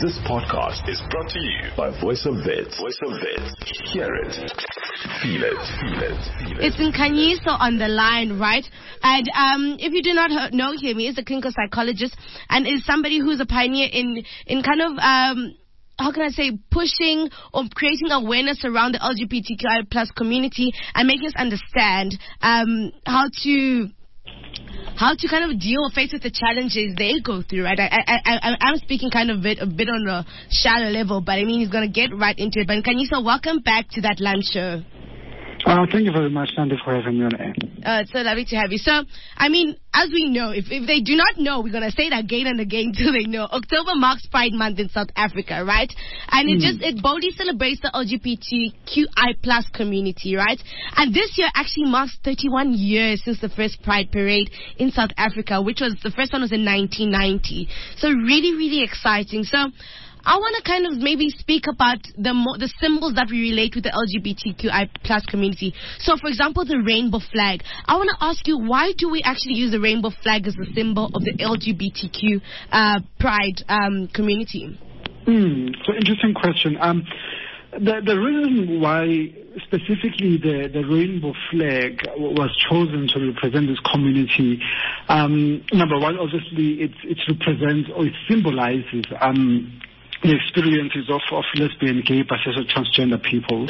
This podcast is brought to you by Voice of Vets. Voice of Vets. Hear it. Feel it. Feel it. Feel it. It's Nkanyiso on the line, right? And if you do not know him, he is a clinical psychologist and is somebody who's a pioneer in kind of how can I say, pushing or creating awareness around the LGBTQI plus community and making us understand how to kind of deal or face with the challenges they go through, right? I'm speaking kind of a bit on a shallow level, but I mean, he's going to get right into it. But Nkanyiso, welcome back to That Lunch Show. Thank you very much, Sandy, for having me on air. It's so lovely to have you. So, I mean, as we know, if they do not know, we're going to say it again and again till they know. October marks Pride Month in South Africa, right? And it boldly celebrates the LGBTQI plus community, right? And this year actually marks 31 years since the first Pride Parade in South Africa, which was, the first one was in 1990. So really, really exciting. So, I want to kind of maybe speak about the symbols that we relate with the LGBTQI plus community. So, for example, the rainbow flag. I want to ask you, why do we actually use the rainbow flag as a symbol of the LGBTQ pride community? So, interesting question. The reason why specifically the rainbow flag was chosen to represent this community, number one, obviously it represents or it symbolizes the experiences of lesbian, gay, bisexual, transgender people.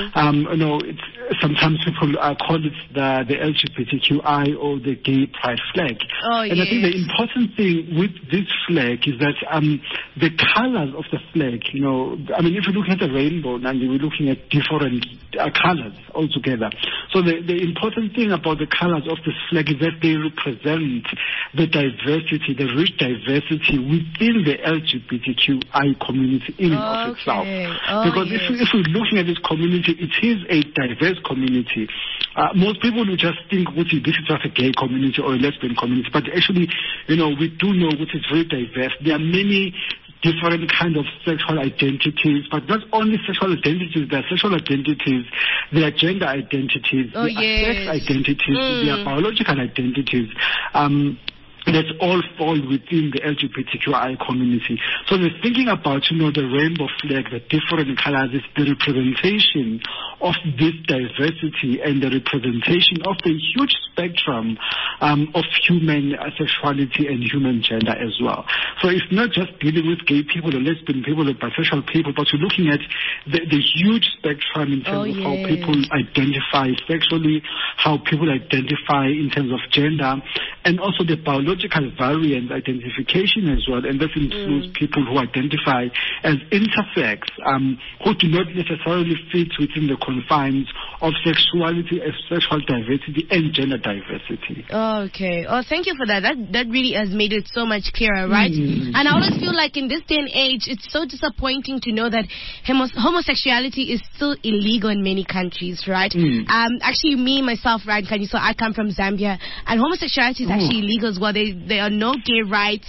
Sometimes people call it the LGBTQI or the gay pride flag. And I think the important thing with this flag is that the colors of the flag, if you're looking at the rainbow, and we're looking at different colors altogether. So the important thing about the colors of this flag is that they represent the diversity, the rich diversity within the LGBTQI community in and of itself. Because if we're looking at this community, it is a diverse community. Most people will just think, this is just a gay community or a lesbian community, but actually, we do know which is very diverse. There are many different kind of sexual identities, but not only sexual identities, there are sexual identities, there are gender identities, there are sex identities, there are biological identities. That all fall within the LGBTQI community. So we're thinking about, the rainbow flag, the different colors, is the representation of this diversity and the representation of the huge spectrum of human sexuality and human gender as well. So it's not just dealing with gay people or lesbian people or bisexual people, but we're looking at the huge spectrum in terms of how people identify sexually, how people identify in terms of gender, and also the biological variant identification as well. And this includes people who identify as intersex, who do not necessarily fit within the confines of sexuality, sexual diversity, and gender diversity. Okay. Oh, thank you for that. That really has made it so much clearer, right? And I always feel like in this day and age, it's so disappointing to know that homosexuality is still illegal in many countries, right? Actually, me, myself, right, so I come from Zambia, and homosexuality is actually illegal as well. There are no gay rights.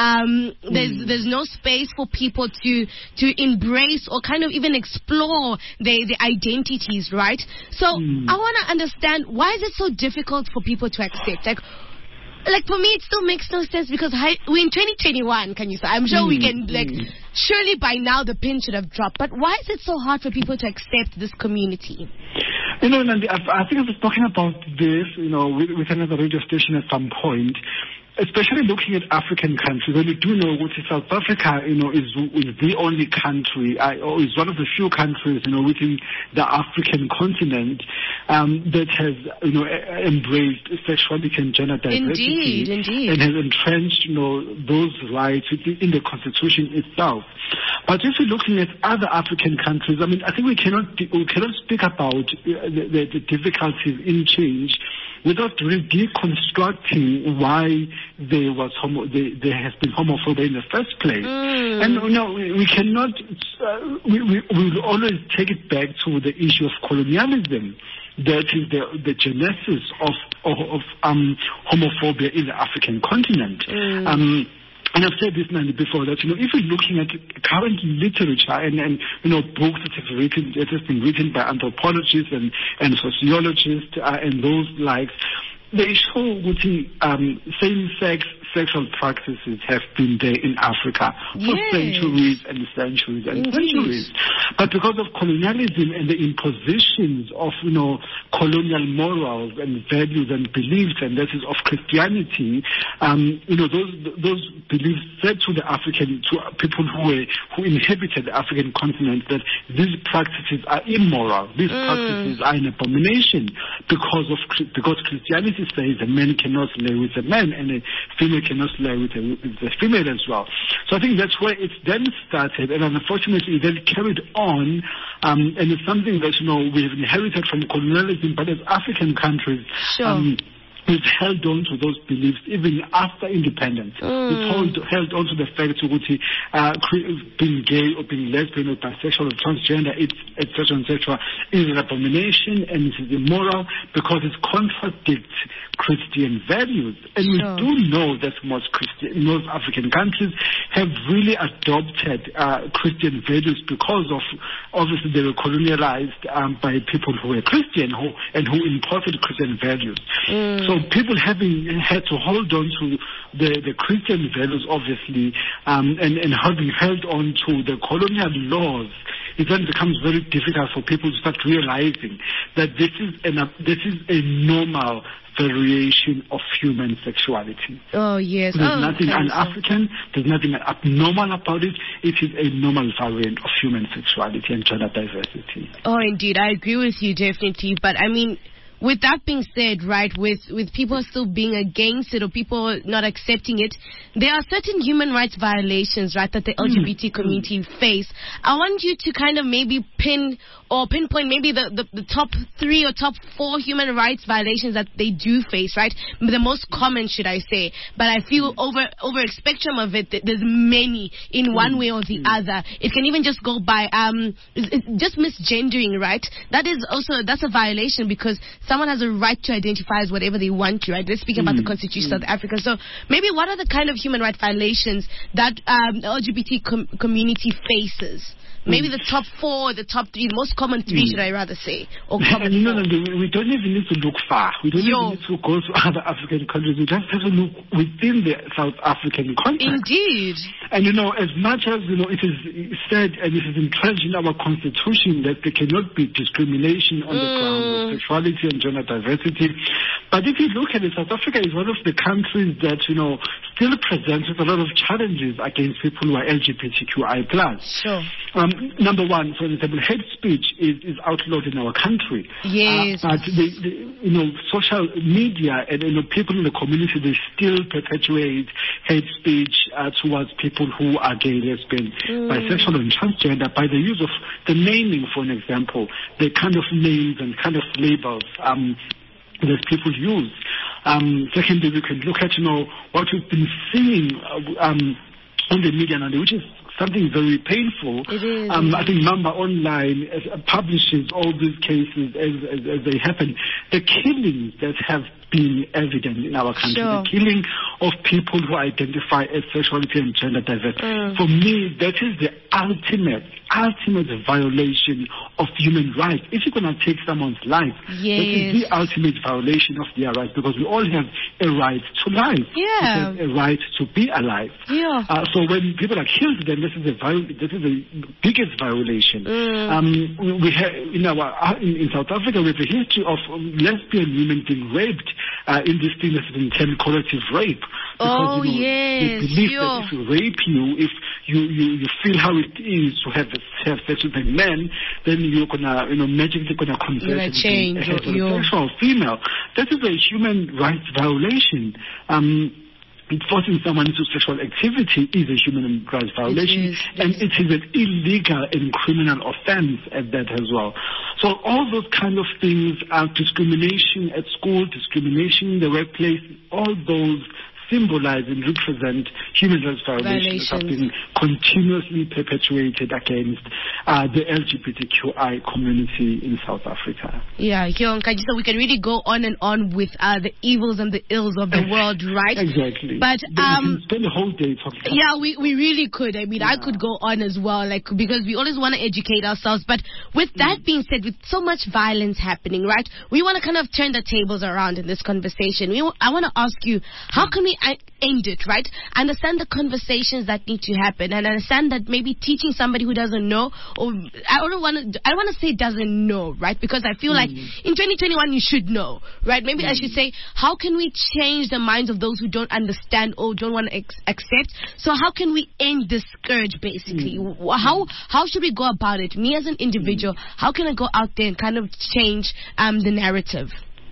There's no space for people to embrace or kind of even explore their identities, right? So I want to understand, why is it so difficult for people to accept? Like for me, it still makes no sense because we're in 2021, I'm sure we can, surely by now the pin should have dropped. But why is it so hard for people to accept this community? Nandi, I think I was talking about this, with another radio station at some point, especially looking at African countries. When you do know South Africa, is the only country, or is one of the few countries, within the African continent that has, embraced sexuality and gender diversity. Indeed. And has entrenched, those rights in the Constitution itself. But if you're looking at other African countries, I think we cannot speak about the difficulties in change without really deconstructing why there has been homophobia in the first place. And we cannot, we will always take it back to the issue of colonialism. That is the genesis of homophobia in the African continent. And I've said this before, that, if you're looking at current literature and books that have been written by anthropologists and sociologists and those likes, they show same-sex sexual practices have been there in Africa for centuries and centuries and centuries. But because of colonialism and the impositions of, colonial morals and values and beliefs, and that is of Christianity, those beliefs said to people who inhabited the African continent that these practices are immoral. These practices are an abomination because Christianity says a man cannot lay with a man and a female cannot lay with a female as well. So I think that's where it then started, and unfortunately it then carried on, and it's something that we have inherited from colonialism, but as African countries. We've held on to those beliefs even after independence. We've held on to the fact that being gay or being lesbian or bisexual or transgender, etc., is an abomination and it is immoral because it contradicts Christian values. And we do know that most African countries have really adopted Christian values because of, obviously, they were colonialized by people who were Christian and who imported Christian values. So people having had to hold on to the Christian values, obviously, and having held on to the colonial laws, it then becomes very difficult for people to start realizing that this is a normal variation of human sexuality. Oh, yes. There's nothing un-African, there's nothing abnormal about it. It is a normal variant of human sexuality and gender diversity. Oh, indeed. I agree with you, definitely. But, I mean, with that being said, right, with people still being against it or people not accepting it, there are certain human rights violations, right, that the LGBT community face. I want you to kind of maybe pinpoint maybe the top 3 or top 4 human rights violations that they do face, right? The most common, should I say. But I feel over a spectrum of it, there's many in one way or the other. It can even just go by just misgendering, right? That's a violation because someone has a right to identify as whatever they want to, right? Let's speak about the Constitution of South Africa. So maybe what are the kind of human rights violations that the LGBT community faces? Maybe the top 4, the top 3, the most common 3, should I rather say? Or common no, we don't even need to look far. We don't even need to go to other African countries. We just have to look within the South African context. Indeed. And, as much as, it is said and it is entrenched in our constitution that there cannot be discrimination on the grounds of sexuality and gender diversity. But if you look at it, South Africa is one of the countries that, still presents with a lot of challenges against people who are LGBTQI+. Sure. Number one, for example, hate speech is outlawed in our country. Yes. But social media and people in the community, they still perpetuate hate speech towards people who are gay, lesbian, bisexual, and transgender by the use of the naming, for an example, the kind of names and kind of labels that people use. Secondly, we can look at what we've been seeing on the media now, which is something very painful. It is. I think Mamba Online publishes all these cases as they happen. The killings that have been evident in our country, the killing of people who identify as sexuality and gender diverse. For me, that is the ultimate violation of human rights. If you're going to take someone's life, that is the ultimate violation of their rights, because we all have a right to life. Yeah. We have a right to be alive. Yeah. So when people are killed, then this is the biggest violation. We have in South Africa, we have a history of lesbian women being raped in this thing that's been termed collective rape. Because, they believe that if we rape you, if you feel how it is to have sex with a man, then you're gonna, magically gonna convert into a heterosexual female. That is a human rights violation. Forcing someone into sexual activity is a human rights violation, and it is an illegal and criminal offense at that as well. So all those kind of things, discrimination at school, discrimination in the workplace, all those symbolize and represent human rights violations that have been continuously perpetuated against the LGBTQI community in South Africa. Yeah, so we can really go on and on with the evils and the ills of the world, right? Exactly. But we can spend a whole day talking about Yeah, we really could. I mean, I could go on as well, because we always want to educate ourselves. But with that being said, with so much violence happening, right, we want to kind of turn the tables around in this conversation. I want to ask you, how can we me end it, right? Understand the conversations that need to happen, and understand that maybe teaching somebody who doesn't know, or I don't want to say doesn't know, right? Because I feel like in 2021 you should know, right? Maybe I should say, how can we change the minds of those who don't understand or don't want to accept? So how can we end this scourge, basically? How should we go about it? Me as an individual, how can I go out there and kind of change the narrative?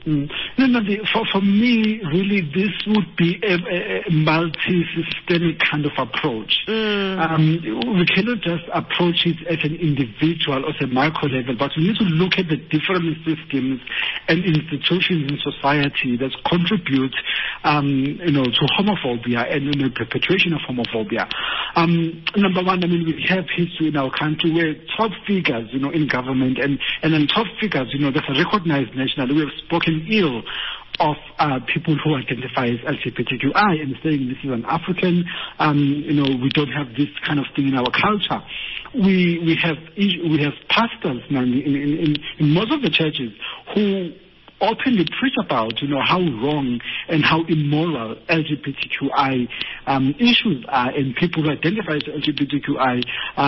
For me, really, this would be a multi-systemic kind of approach. We cannot just approach it at an individual or a micro level, but we need to look at the different systems and institutions in society that contribute, to homophobia and the perpetuation of homophobia. Number one, we have history in our country where top figures, in government and then top figures, that are recognized nationally, we have spoken ill of people who identify as LGBTQI and saying this is an African, we don't have this kind of thing in our culture. We have pastors in most of the churches who openly preach about, how wrong and how immoral LGBTQI issues are, and people who identify as LGBTQI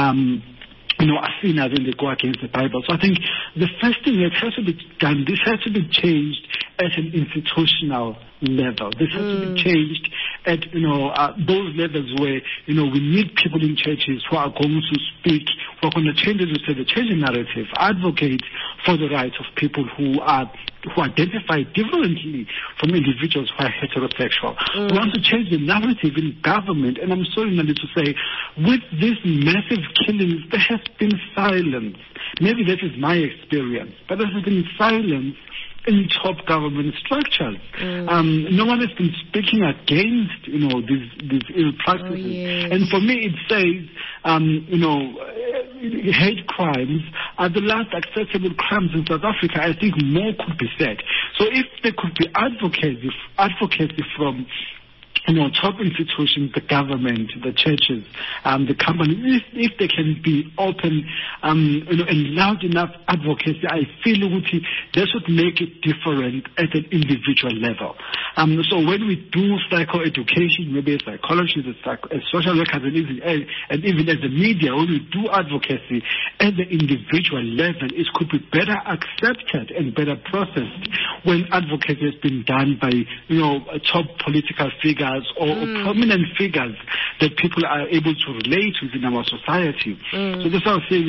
are seen as when they go against the Bible. So I think the first thing that has to be done, this has to be changed at an institutional level. This has to be changed at, those levels where, we need people in churches who are going to speak, who are going to change, as you said, the changing narrative, advocate for the rights of people who identify differently from individuals who are heterosexual. We want to change the narrative in government, and I'm sorry, Nandi, to say, with these massive killings, there has been silence. Maybe that is my experience, but there has been silence in top government structures. No one has been speaking against, these ill practices. And for me, it says, hate crimes are the last acceptable crimes in South Africa. I think more could be said. So if there could be advocacy from top institutions, the government, the churches, the companies, if they can be open, and loud enough advocacy, I feel they should make it different at an individual level. So when we do psychoeducation, maybe as psychologists, as social workers, and even as the media, when we do advocacy at the individual level, it could be better accepted and better processed when advocacy has been done by, top political figures or prominent figures that people are able to relate with in our society. So that's why I say,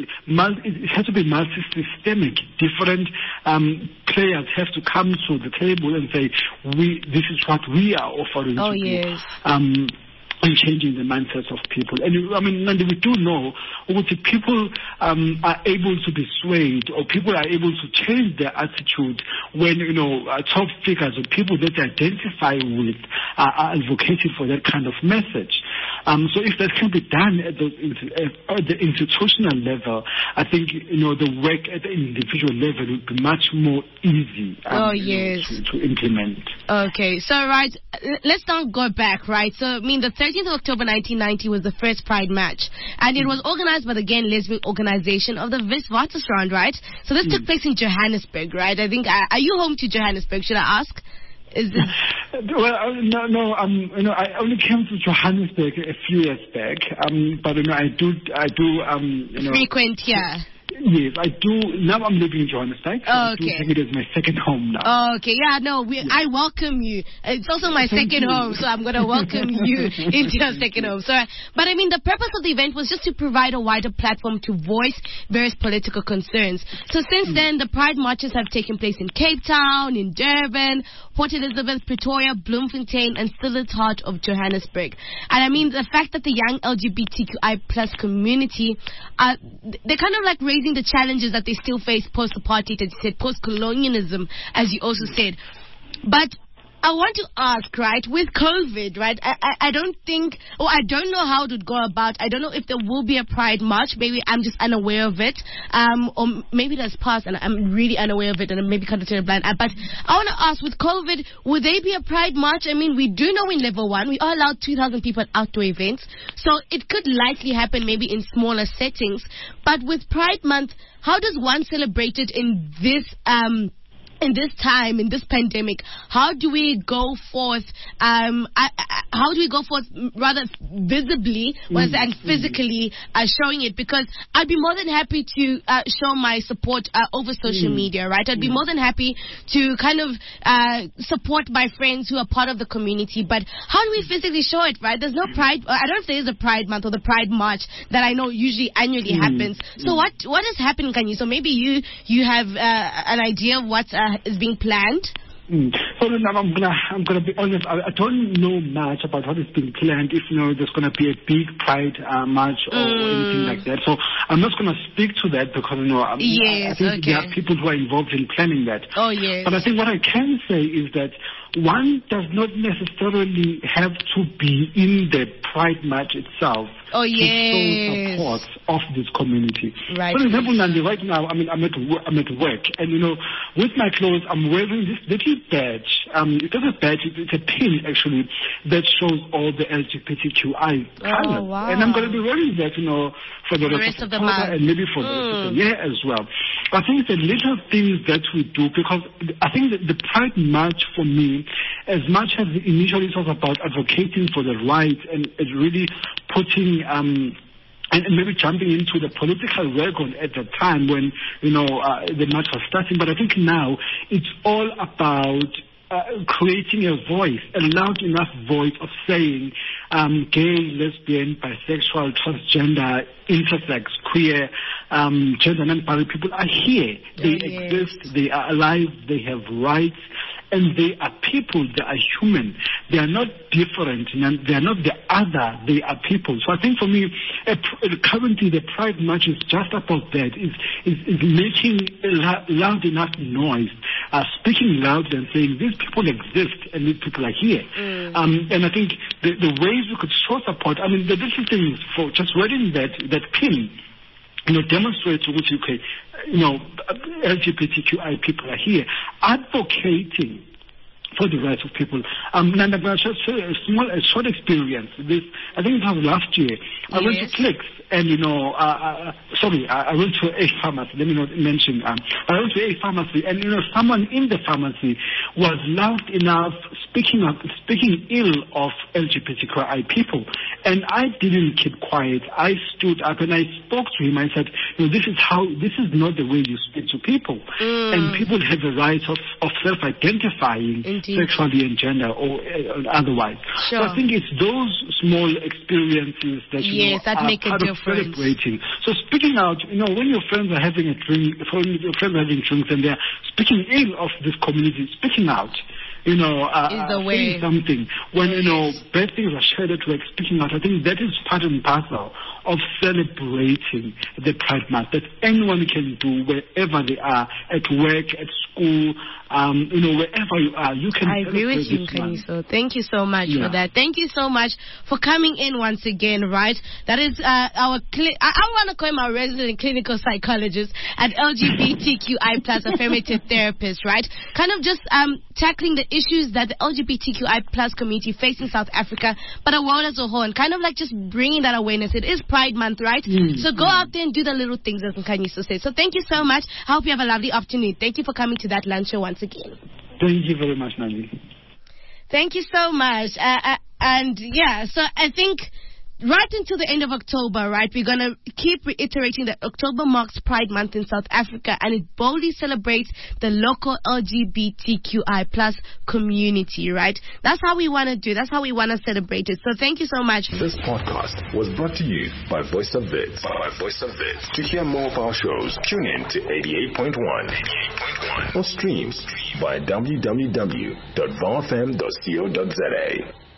it has to be multi-systemic. Different players have to come to the table and say, this is what we are offering to you. And changing the mindsets of people. And we do know that people are able to be swayed, or people are able to change their attitude when, top figures or people that they identify with are advocating for that kind of message. So if that can be done at the institutional level, I think, the work at the individual level would be much more easy to implement. Okay, so right, let's now go back, right? So, the 13th of October 1990 was the first Pride Match, and it was organized by the Gay and Lesbian Organization of the Witwatersrand, right? So this took place in Johannesburg, right? I think, are you home to Johannesburg, should I ask? Well, no. I only came to Johannesburg a few years back, but I do. Frequent here. Yes, I do. Now I'm living in Johannesburg. So I do take it as my second home now. Okay, I welcome you. It's also my second home, so I'm going to welcome you into your second home. So, but the purpose of the event was just to provide a wider platform to voice various political concerns. So since then, the Pride marches have taken place in Cape Town, in Durban, Port Elizabeth, Pretoria, Bloemfontein, and still at heart of Johannesburg. And the fact that the young LGBTQI plus community, they're kind of like raising the challenges that they still face post-apartheid, as you said, post-colonialism, as you also said. But I want to ask, right, with COVID, right, I don't know how it would go about. I don't know if there will be a Pride March. Maybe I'm just unaware of it. Or maybe that's past and I'm really unaware of it and I'm maybe kind of blind. But I want to ask, with COVID, would there be a Pride March? We do know in level 1, we are allowed 2,000 people at outdoor events. So it could likely happen maybe in smaller settings. But with Pride Month, how does one celebrate it in this in this time, in this pandemic, how do we go forth? How do we go forth rather visibly and physically showing it? Because I'd be more than happy to show my support over social media, right? I'd be more than happy to kind of support my friends who are part of the community. But how do we physically show it, right? There's no Pride. I don't know if there is a Pride Month or the Pride March that I know usually annually happens. So what is happening, Khanyi? So maybe you have an idea of what is being planned? So I'm gonna be honest. I don't know much about what is being planned. If there's gonna be a big Pride march or anything like that. So I'm not gonna speak to that because I think there are people who are involved in planning that. Oh yes. But I think what I can say is that one does not necessarily have to be in the Pride March itself to show support of this community. Right. For example, Nandi, right now, I'm at work, and with my clothes, I'm wearing this little badge. It's not a badge; it's a pin actually that shows all the LGBTQI colors. Oh, wow. And I'm going to be wearing that, for the rest of the month and maybe for the rest of the year as well. I think it's the little things that we do, because I think that the Pride March for me, as much as initially it was about advocating for the rights and really putting and maybe jumping into the political wagon at the time when the march was starting, but I think now it's all about creating a voice, a loud enough voice of saying gay, lesbian, bisexual, transgender, intersex, queer, gender non-binary people are here. They exist, they are alive, they have rights, and they are people, they are human. They are not different, they are not the other, they are people. So I think for me, currently the Pride March is just about that, is making a loud enough noise, speaking loudly and saying these people exist and these people are here. And I think the ways we could show support, the little things for just wearing that pin, demonstrates to which LGBTQI people are here, advocating for the rights of people. I'm going to share a short experience. I think it was last year. I went to Clicks, and I went to a pharmacy. Let me not mention. I went to a pharmacy, and someone in the pharmacy was loud enough speaking ill of LGBTQI people, and I didn't keep quiet. I stood up and I spoke to him. I said, this is not the way you speak to people, and people have the right of self-identifying sexually and gender or otherwise. Sure. So I think it's those small experiences that that make a difference. Celebrating. So speaking out, when your friends are having a drink, your friends are having drinks and they're speaking ill of this community, speaking out, saying something. When bad things are shared at work, speaking out. I think that is part and parcel of celebrating the Pride Month that anyone can do wherever they are, at work, at school, wherever you are. You can. I agree with you, Khanyi. Thank you so much for that. Thank you so much for coming in once again, right? That is I want to call him our resident clinical psychologist at LGBTQI plus affirmative therapist, right? Kind of just tackling the issues that the LGBTQI plus community face in South Africa, but the world as a whole, and kind of like just bringing that awareness. It is Pride Month, right? So go out there and do the little things, as Khanyi said. So thank you so much. I hope you have a lovely afternoon. Thank you for coming to that lunch show once again. Thank you very much, Nandi. Thank you so much. So I think right until the end of October, right, we're going to keep reiterating that October marks Pride Month in South Africa, and it boldly celebrates the local LGBTQI plus community, right? That's how we want to do. That's how we want to celebrate it. So thank you so much. This podcast was brought to you by Voice of Wits. To hear more of our shows, tune in to 88.1 or stream by www.vfm.co.za.